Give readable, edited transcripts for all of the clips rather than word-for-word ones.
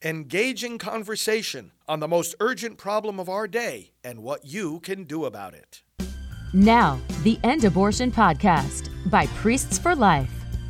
Engaging conversation on the most urgent problem of our day and what you can do about it. Now, the End Abortion Podcast by Priests for Life.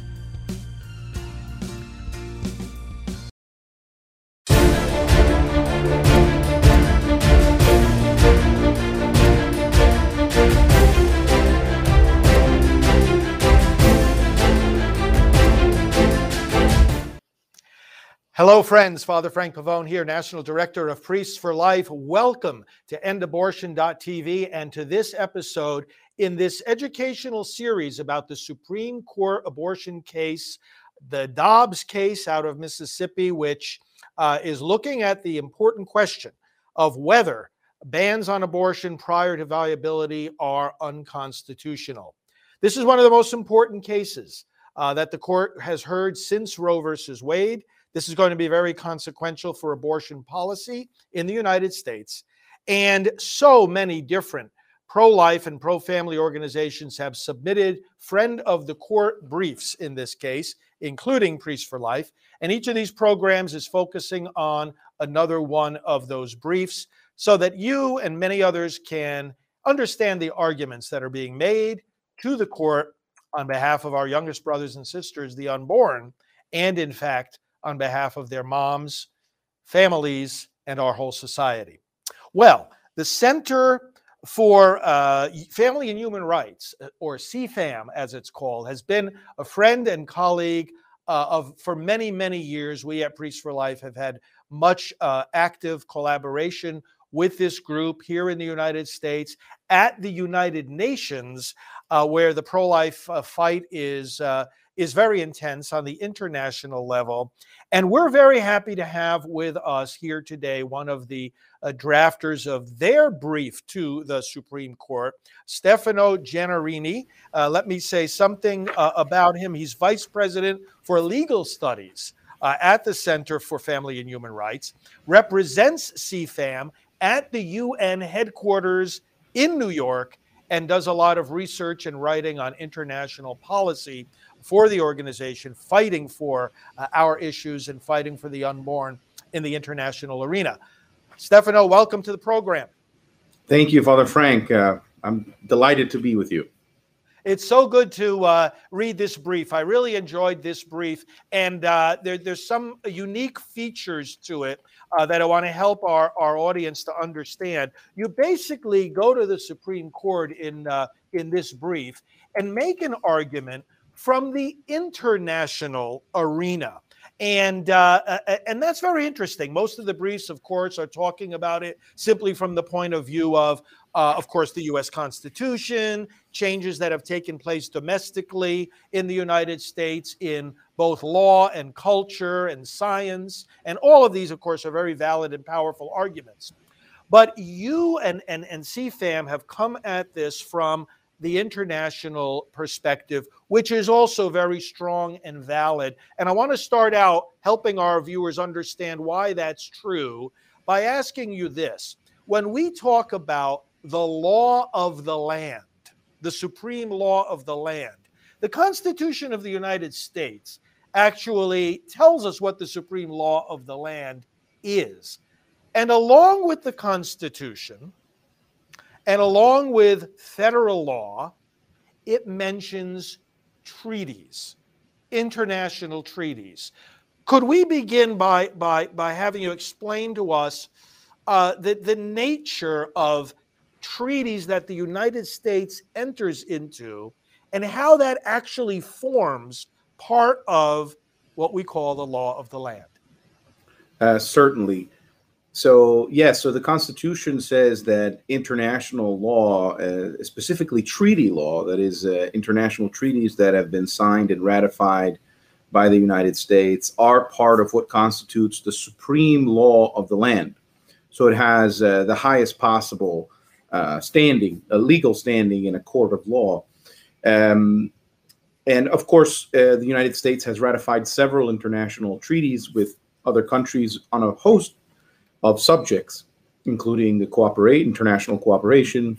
Hello, friends. Father Frank Pavone here, National Director of Priests for Life. Welcome to EndAbortion.tv and to this episode in this educational series about the Supreme Court abortion case, the Dobbs case out of Mississippi, which is looking at the important question of whether bans on abortion prior to viability are unconstitutional. This is one of the most important cases that the court has heard since Roe versus Wade. This is going to be very consequential for abortion policy in the United States. And so many different pro-life and pro-family organizations have submitted friend of the court briefs in this case, including Priests for Life. And each of these programs is focusing on another one of those briefs so that you and many others can understand the arguments that are being made to the court on behalf of our youngest brothers and sisters, the unborn, and in fact, on behalf of their moms, families, and our whole society. Well, the Center for Family and Human Rights, or CFAM as it's called, has been a friend and colleague for many, many years. We at Priests for Life have had much active collaboration with this group here in the United States, at the United Nations, where the pro-life fight is very intense on the international level. And we're very happy to have with us here today one of the drafters of their brief to the Supreme Court, Stefano Gennarini. Let me say something about him. He's Vice President for Legal Studies at the Center for Family and Human Rights, represents CFAM at the UN headquarters in New York, and does a lot of research and writing on international policy for the organization, fighting for our issues and fighting for the unborn in the international arena. Stefano, welcome to the program. Thank you, Father Frank. I'm delighted to be with you. It's so good to read this brief. I really enjoyed this brief, and there's some unique features to it that I want to help our audience to understand. You basically go to the Supreme Court in this brief and make an argument from the international arena. And that's very interesting. Most of the briefs, of course, are talking about it simply from the point of view of course, the U.S. Constitution, changes that have taken place domestically in the United States in both law and culture and science. And all of these, of course, are very valid and powerful arguments. But you and CFAM have come at this from the international perspective, which is also very strong and valid. And I want to start out helping our viewers understand why that's true by asking you this. When we talk about the law of the land, the supreme law of the land, the Constitution of the United States actually tells us what the supreme law of the land is. And along with the Constitution, and along with federal law, it mentions treaties, international treaties. Could we begin by having you explain to us the nature of treaties that the United States enters into and how that actually forms part of what we call the law of the land? Certainly. So, yes, so the Constitution says that international law, specifically treaty law, that is international treaties that have been signed and ratified by the United States, are part of what constitutes the supreme law of the land. So it has the highest possible standing, a legal standing in a court of law. And of course, the United States has ratified several international treaties with other countries on a host of subjects, including the international cooperation,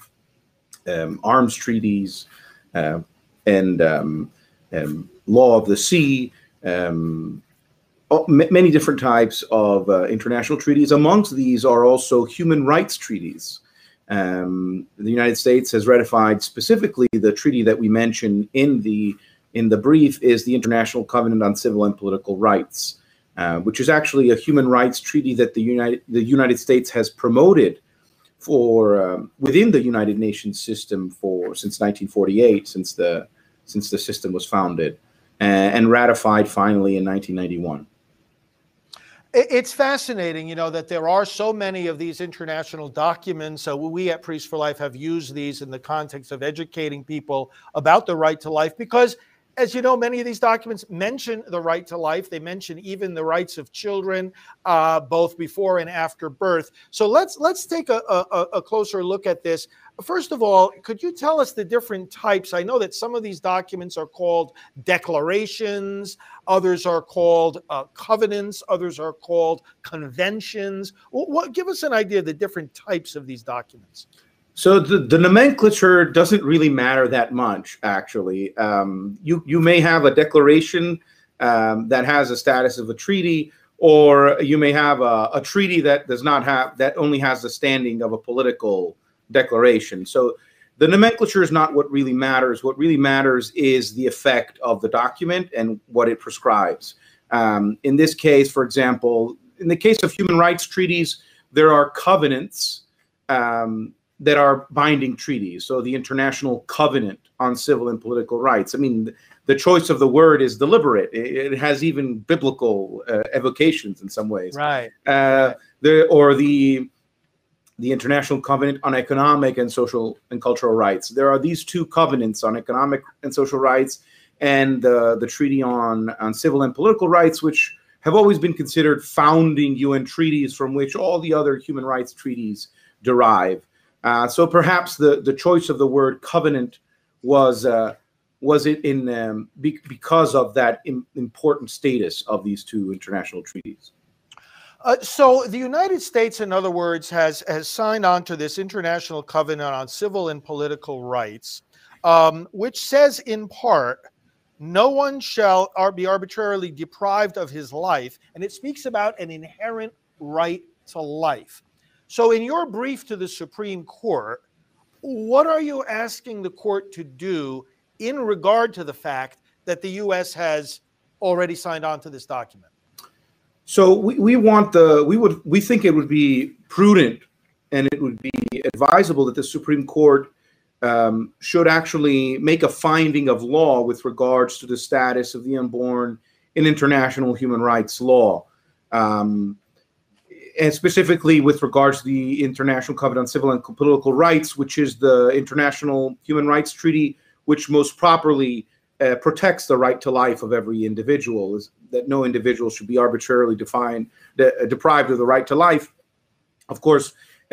arms treaties, and law of the sea, many different types of international treaties. Amongst these are also human rights treaties. The United States has ratified specifically the treaty that we mentioned in the brief is the International Covenant on Civil and Political Rights, which is actually a human rights treaty that the United States has promoted for within the United Nations system since 1948, since the system was founded, and ratified finally in 1991. It's fascinating, that there are so many of these international documents. So we at Priests for Life have used these in the context of educating people about the right to life, because, as you know, many of these documents mention the right to life. They mention even the rights of children, both before and after birth. So let's take a closer look at this. First of all, could you tell us the different types? I know that some of these documents are called declarations, others are called covenants, others are called conventions. Give us an idea of the different types of these documents. So the nomenclature doesn't really matter that much, actually. You may have a declaration that has a status of a treaty, or you may have a treaty that only has the standing of a political declaration. So the nomenclature is not what really matters. What really matters is the effect of the document and what it prescribes. In this case, for example, in the case of human rights treaties, there are covenants that are binding treaties. So the International Covenant on Civil and Political Rights. I mean, the choice of the word is deliberate. It has even biblical evocations in some ways. Right. The International Covenant on Economic and Social and Cultural Rights. There are these two covenants on economic and social rights, and the Treaty on Civil and Political Rights, which have always been considered founding UN treaties from which all the other human rights treaties derive. So perhaps the choice of the word covenant was because of that important status of these two international treaties. So the United States, in other words, has signed on to this International Covenant on Civil and Political Rights, which says in part, no one shall be arbitrarily deprived of his life, and it speaks about an inherent right to life. So in your brief to the Supreme Court, what are you asking the court to do in regard to the fact that the U.S. has already signed on to this document? So we think it would be prudent and it would be advisable that the Supreme Court should actually make a finding of law with regards to the status of the unborn in international human rights law, and specifically with regards to the International Covenant on Civil and Political Rights, which is the international human rights treaty which most properly protects the right to life of every individual, is that no individual should be arbitrarily deprived of the right to life. Of course,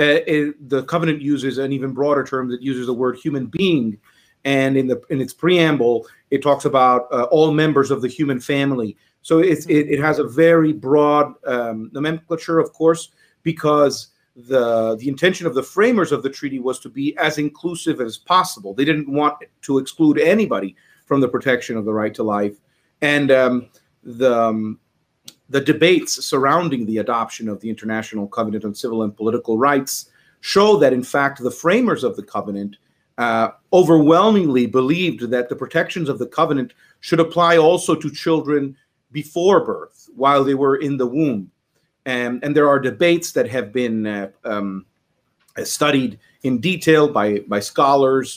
the covenant uses an even broader term that uses the word human being, and in its preamble, it talks about all members of the human family. So it has a very broad nomenclature, of course, because the intention of the framers of the treaty was to be as inclusive as possible. They didn't want to exclude anybody from the protection of the right to life. And the debates surrounding the adoption of the International Covenant on Civil and Political Rights show that, in fact, the framers of the covenant overwhelmingly believed that the protections of the covenant should apply also to children before birth, while they were in the womb. And there are debates that have been studied in detail by scholars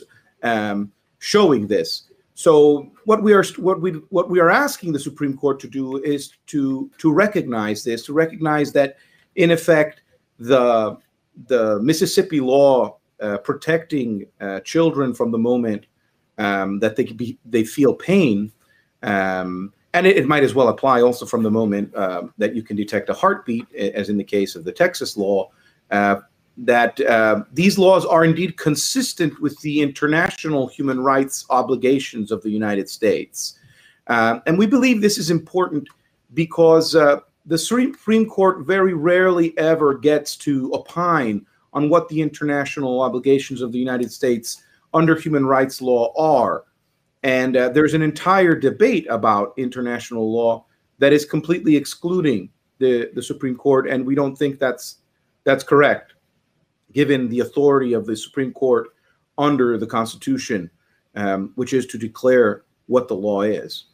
showing this. So what we are asking the Supreme Court to do is to recognize this, to recognize that, in effect, the Mississippi law protecting children from the moment that they feel pain, and it might as well apply also from the moment that you can detect a heartbeat, as in the case of the Texas law, that these laws are indeed consistent with the international human rights obligations of the United States. And we believe this is important because the Supreme Court very rarely ever gets to opine on what the international obligations of the United States under human rights law are. And there's an entire debate about international law that is completely excluding the Supreme Court, and we don't think that's correct, given the authority of the Supreme Court under the Constitution, which is to declare what the law is.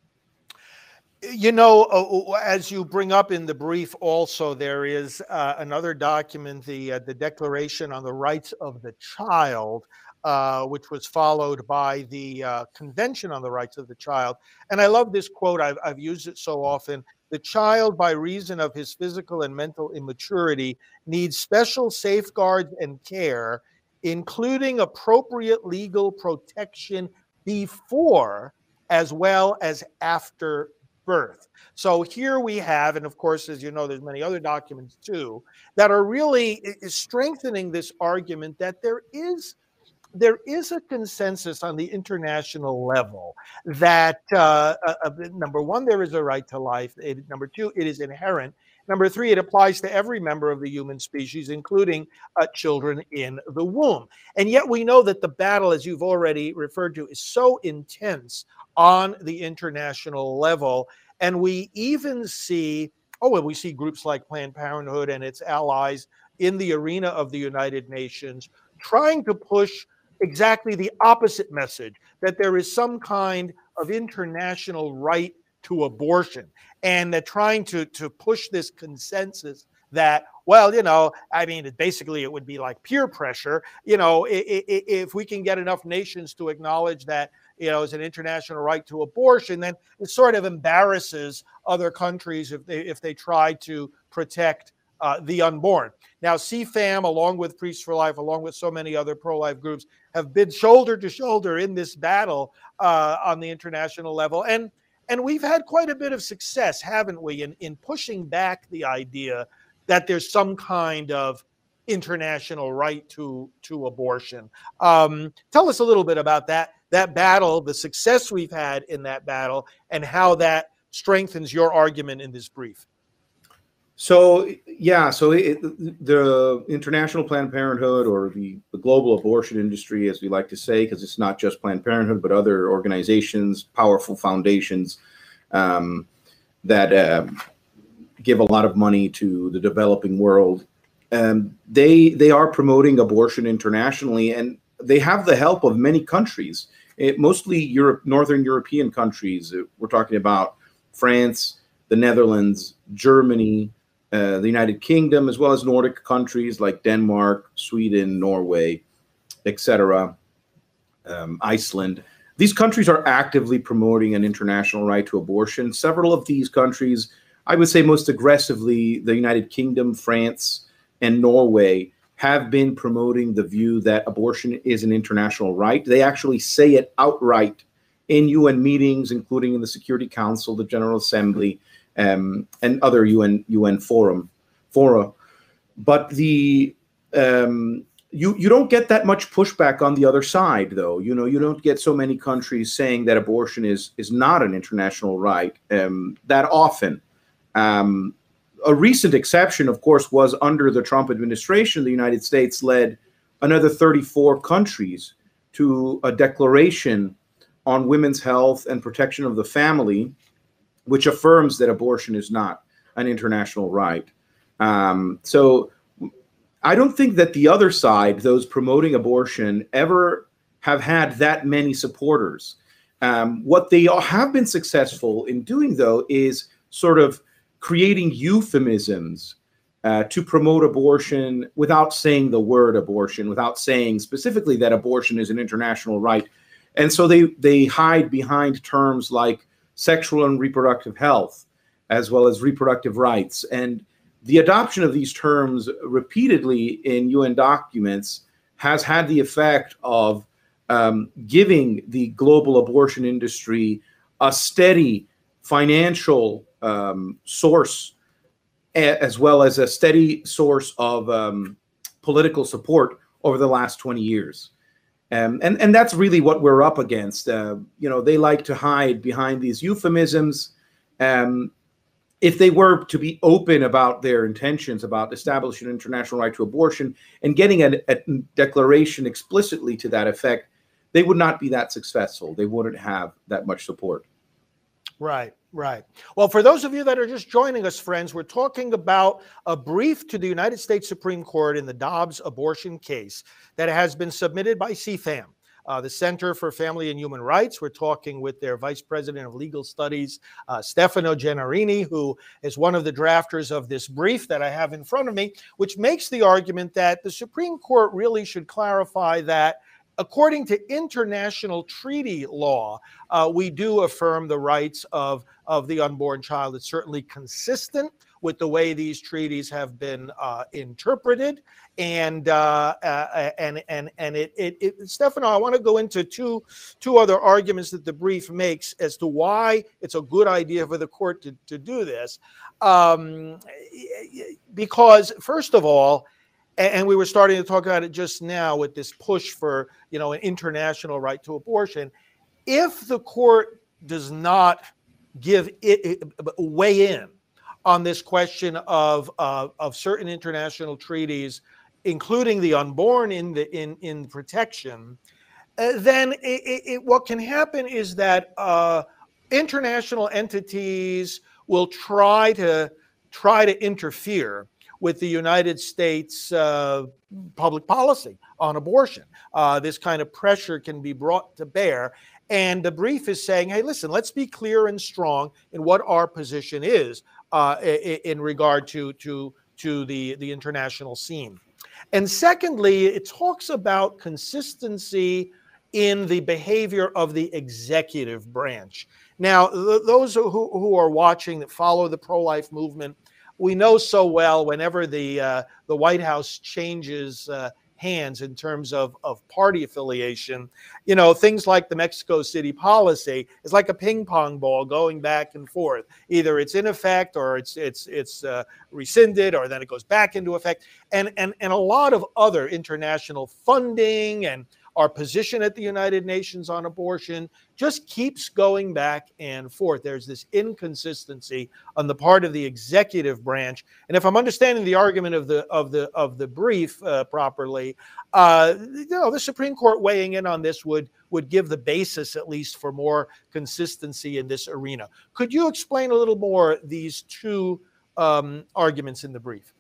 You know, as you bring up in the brief also, there is another document, the Declaration on the Rights of the Child, which was followed by the Convention on the Rights of the Child. And I love this quote. I've used it so often. The child, by reason of his physical and mental immaturity, needs special safeguards and care, including appropriate legal protection before as well as after birth. So here we have, and of course, as you know, there's many other documents too, that are really strengthening this argument that there is a consensus on the international level that, number one, there is a right to life. Number two, it is inherent. Number three, it applies to every member of the human species, including children in the womb. And yet we know that the battle, as you've already referred to, is so intense on the international level. And we even see, we see groups like Planned Parenthood and its allies in the arena of the United Nations trying to push exactly the opposite message, that there is some kind of international right to abortion. And they're trying to push this consensus that, well, you know, I mean, basically it would be like peer pressure. You know, if we can get enough nations to acknowledge that, you know, it's an international right to abortion, then it sort of embarrasses other countries if they try to protect the unborn. Now, CFAM, along with Priests for Life, along with so many other pro-life groups, have been shoulder to shoulder in this battle on the international level. And we've had quite a bit of success, haven't we, in pushing back the idea that there's some kind of international right to abortion. Tell us a little bit about that battle, the success we've had in that battle, and how that strengthens your argument in this brief. So, yeah, the International Planned Parenthood, or the global abortion industry, as we like to say, because it's not just Planned Parenthood, but other organizations, powerful foundations that give a lot of money to the developing world. They are promoting abortion internationally, and they have the help of many countries, mostly Northern European countries. We're talking about France, the Netherlands, Germany, the United Kingdom, as well as Nordic countries like Denmark, Sweden, Norway, etc., Iceland. These countries are actively promoting an international right to abortion. Several of these countries, I would say most aggressively, the United Kingdom, France, and Norway, have been promoting the view that abortion is an international right. They actually say it outright in UN meetings, including in the Security Council, the General Assembly, and other UN fora. But you don't get that much pushback on the other side, though. You know, you don't get so many countries saying that abortion is not an international right that often. A recent exception, of course, was under the Trump administration. The United States led another 34 countries to a declaration on women's health and protection of the family, which affirms that abortion is not an international right. So I don't think that the other side, those promoting abortion, ever have had that many supporters. What they have been successful in doing, though, is sort of creating euphemisms to promote abortion without saying the word abortion, without saying specifically that abortion is an international right. And so they hide behind terms like sexual and reproductive health, as well as reproductive rights. And the adoption of these terms repeatedly in UN documents has had the effect of giving the global abortion industry a steady financial source, as well as a steady source of political support over the last 20 years. And that's really what we're up against. They like to hide behind these euphemisms. If they were to be open about their intentions about establishing an international right to abortion and getting a declaration explicitly to that effect, they would not be that successful. They wouldn't have that much support. Right. Right. Well, for those of you that are just joining us, friends, we're talking about a brief to the United States Supreme Court in the Dobbs abortion case that has been submitted by CFAM, the Center for Family and Human Rights. We're talking with their Vice President of Legal Studies, Stefano Gennarini, who is one of the drafters of this brief that I have in front of me, which makes the argument that the Supreme Court really should clarify that according to international treaty law, we do affirm the rights of the unborn child. It's certainly consistent with the way these treaties have been interpreted. And Stefano, I want to go into two other arguments that the brief makes as to why it's a good idea for the court to do this. Because first of all, and we were starting to talk about it just now with this push for, an international right to abortion. If the court does not weigh in on this question of certain international treaties, including the unborn in protection, then what can happen is that international entities will try to interfere with the United States public policy on abortion. This kind of pressure can be brought to bear. And the brief is saying, hey, listen, let's be clear and strong in what our position is in regard to the international scene. And secondly, it talks about consistency in the behavior of the executive branch. Now, those who are watching that follow the pro-life movement, we know so well whenever the White House changes hands in terms of party affiliation, things like the Mexico City policy is like a ping pong ball going back and forth. Either it's in effect or it's rescinded, or then it goes back into effect. And a lot of other international funding and our position at the United Nations on abortion just keeps going back and forth. There's this inconsistency on the part of the executive branch. And if I'm understanding the argument of the brief properly, the Supreme Court weighing in on this would give the basis, at least, for more consistency in this arena. Could you explain a little more these two arguments in the brief?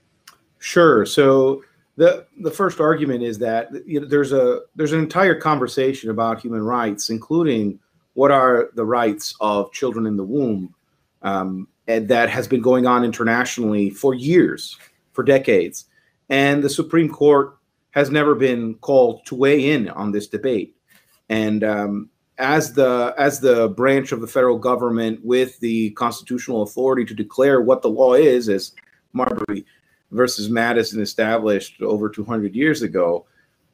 Sure. So the first argument is that there's an entire conversation about human rights, including what are the rights of children in the womb, and that has been going on internationally for years, for decades. And the Supreme Court has never been called to weigh in on this debate. And as the branch of the federal government with the constitutional authority to declare what the law is, as Marbury versus Madison established over 200 years ago,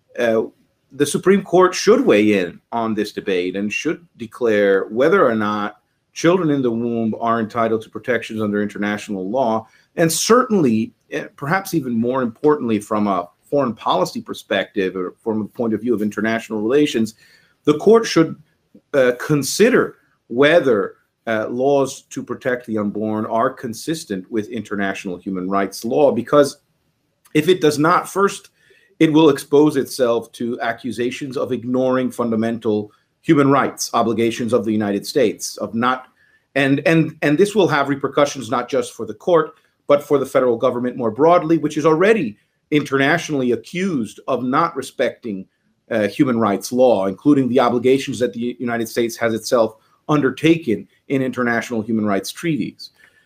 the Supreme Court should weigh in on this debate and should declare whether or not children in the womb are entitled to protections under international law. And certainly, perhaps even more importantly, from a foreign policy perspective or from the point of view of international relations, the court should consider whether laws to protect the unborn are consistent with international human rights law, because if it does not, first, it will expose itself to accusations of ignoring fundamental human rights obligations of the United States, of not, and this will have repercussions not just for the court, but for the federal government more broadly, which is already internationally accused of not respecting human rights law, including the obligations that the United States has itself undertaken in international human rights treaties.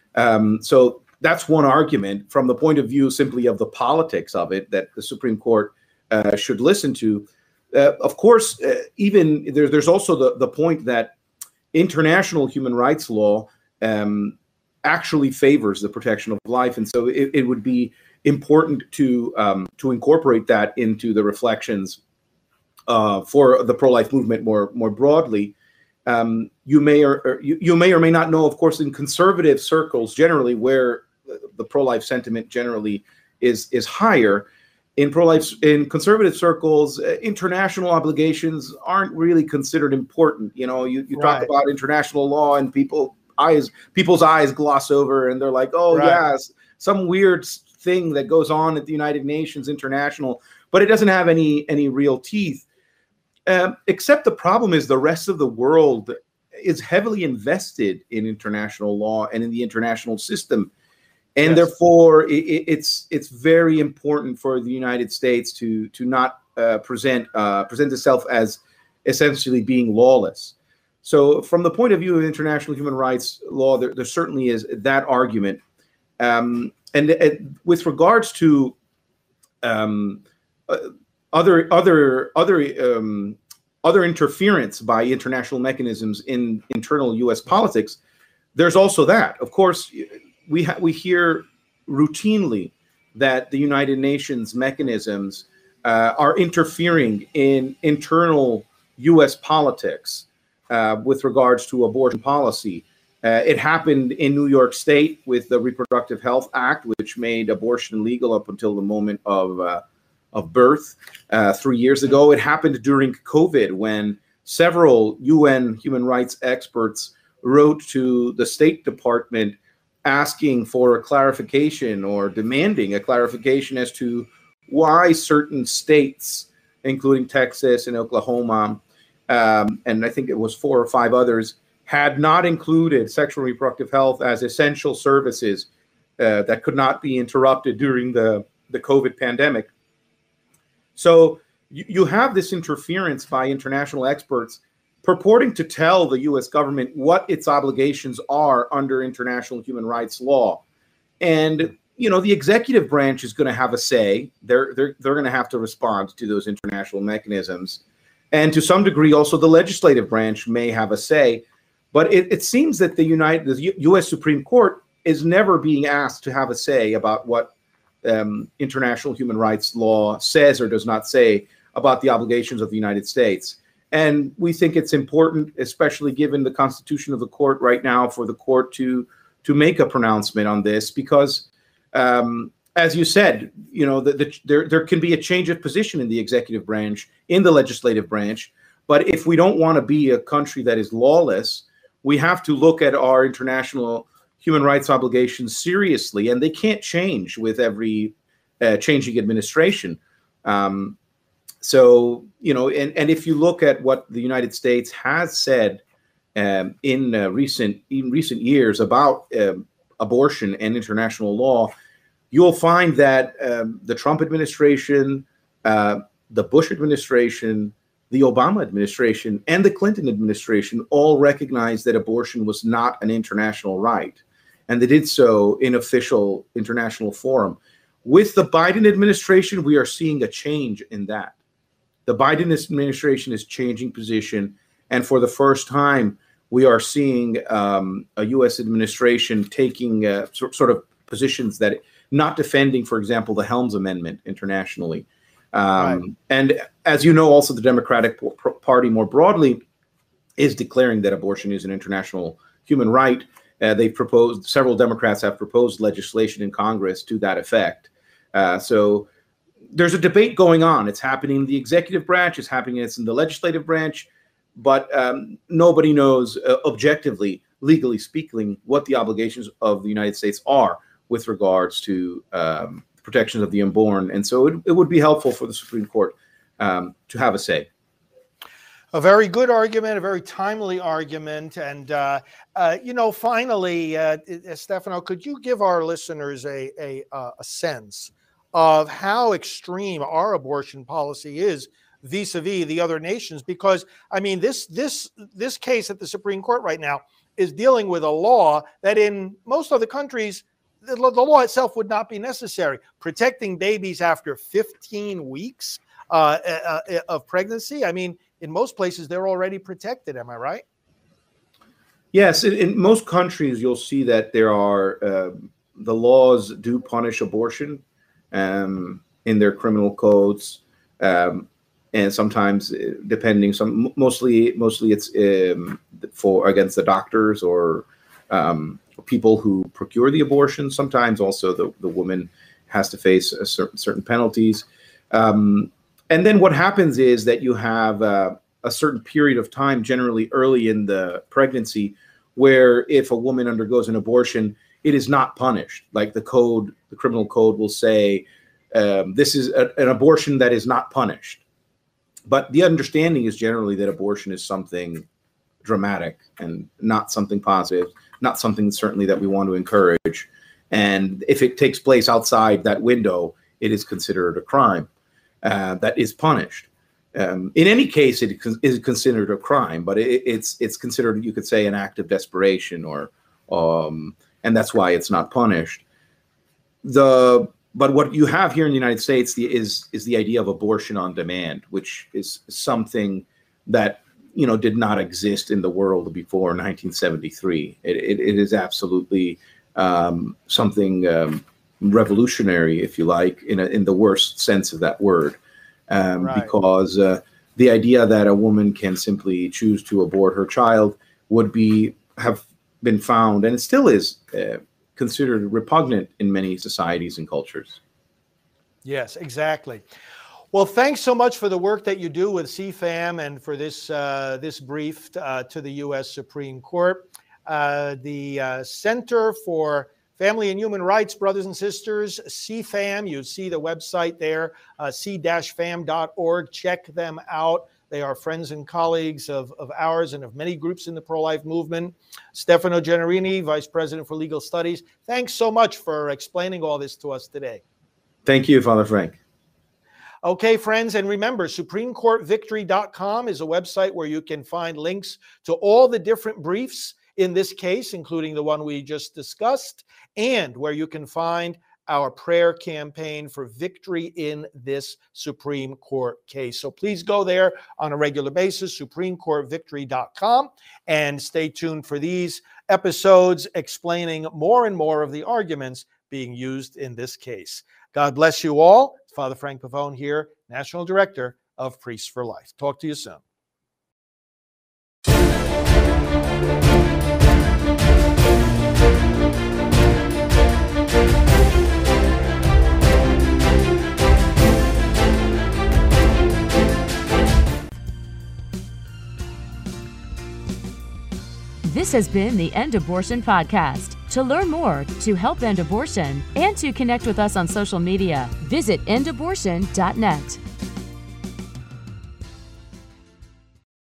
So that's one argument from the point of view simply of the politics of it that the Supreme Court should listen to. Of course, even there's also the point that international human rights law actually favors the protection of life, and so it would be important to incorporate that into the reflections for the pro-life movement more broadly. You may or may not know, of course, in conservative circles generally, where the pro-life sentiment generally is higher. In conservative circles, international obligations aren't really considered important. You talk about international law, and people's eyes gloss over, and they're like, oh yes, some weird thing that goes on at the United Nations International, but it doesn't have any real teeth. Except the problem is the rest of the world is heavily invested in international law and in the international system. And Yes. therefore, it's very important for the United States to not present itself as essentially being lawless. So from the point of view of international human rights law, there certainly is that argument. And with regards to other interference by international mechanisms in internal U.S. politics, there's also that. Of course, we hear routinely that the United Nations mechanisms are interfering in internal U.S. politics with regards to abortion policy. It happened in New York State with the Reproductive Health Act, which made abortion legal up until the moment of birth 3 years ago. It happened during COVID when several UN human rights experts wrote to the State Department asking for a clarification or demanding a clarification as to why certain states, including Texas and Oklahoma, and I think it was 4 or 5 others, had not included sexual and reproductive health as essential services that could not be interrupted during the COVID pandemic. So you have this interference by international experts purporting to tell the U.S. government what its obligations are under international human rights law. And, you know, the executive branch is going to have a say. They're going to have to respond to those international mechanisms. And to some degree, also the legislative branch may have a say. But it seems that the U.S. Supreme Court is never being asked to have a say about what international human rights law says or does not say about the obligations of the United States. And we think it's important, especially given the constitution of the court right now, for the court to make a pronouncement on this, because as you said, you know, there can be a change of position in the executive branch, in the legislative branch. But if we don't want to be a country that is lawless, we have to look at our international human rights obligations seriously, and they can't change with every changing administration. So, you know, and if you look at what the United States has said in recent years about abortion and international law, you'll find that the Trump administration, the Bush administration, the Obama administration, and the Clinton administration all recognized that abortion was not an international right. And they did so in official international forum. With the Biden administration, we are seeing a change in that. The Biden administration is changing position. And for the first time, we are seeing a U.S. administration taking sort of positions that not defending, for example, the Helms Amendment internationally. Right. And as you know, also the Democratic Party more broadly is declaring that abortion is an international human right. Several Democrats have proposed legislation in Congress to that effect. So there's a debate going on. It's happening in the executive branch, it's in the legislative branch, but nobody knows objectively, legally speaking, what the obligations of the United States are with regards to protections of the unborn. And so it would be helpful for the Supreme Court to have a say. A very good argument, a very timely argument. And, you know, finally, Stefano, could you give our listeners a sense of how extreme our abortion policy is vis-a-vis the other nations? Because, I mean, this case at the Supreme Court right now is dealing with a law that in most other countries, the law itself would not be necessary. Protecting babies after 15 weeks of pregnancy. I mean, in most places, they're already protected. Am I right? Yes. In most countries, you'll see that there are the laws do punish abortion in their criminal codes, and sometimes depending, mostly it's for against the doctors or people who procure the abortion. Sometimes also the woman has to face certain penalties. And then what happens is that you have a certain period of time, generally early in the pregnancy, where if a woman undergoes an abortion, it is not punished. Like the criminal code will say, this is an abortion that is not punished. But the understanding is generally that abortion is something dramatic and not something positive, not something certainly that we want to encourage. And if it takes place outside that window, it is considered a crime that is punished. In any case, it is considered a crime, but it's considered, you could say, an act of desperation, or and that's why it's not punished. But what you have here in the United States is the idea of abortion on demand, which is something that did not exist in the world before 1973. It is absolutely something revolutionary, if you like, in the worst sense of that word, Right. because the idea that a woman can simply choose to abort her child would have been found, and it still is considered repugnant in many societies and cultures. Yes, exactly. Well, thanks so much for the work that you do with CFAM and for this brief to the U.S. Supreme Court. The Center for Family and Human Rights, brothers and sisters, CFAM, you see the website there, c-fam.org. Check them out. They are friends and colleagues of ours and of many groups in the pro-life movement. Stefano Generini, Vice President for Legal Studies, thanks so much for explaining all this to us today. Thank you, Father Frank. Okay, friends, and remember, SupremeCourtVictory.com is a website where you can find links to all the different briefs in this case, including the one we just discussed, and where you can find our prayer campaign for victory in this Supreme Court case. So please go there on a regular basis, SupremeCourtVictory.com, and stay tuned for these episodes explaining more and more of the arguments being used in this case. God bless you all. Father Frank Pavone here, National Director of Priests for Life. Talk to you soon. This has been the End Abortion Podcast. To learn more, to help end abortion, and to connect with us on social media, visit endabortion.net.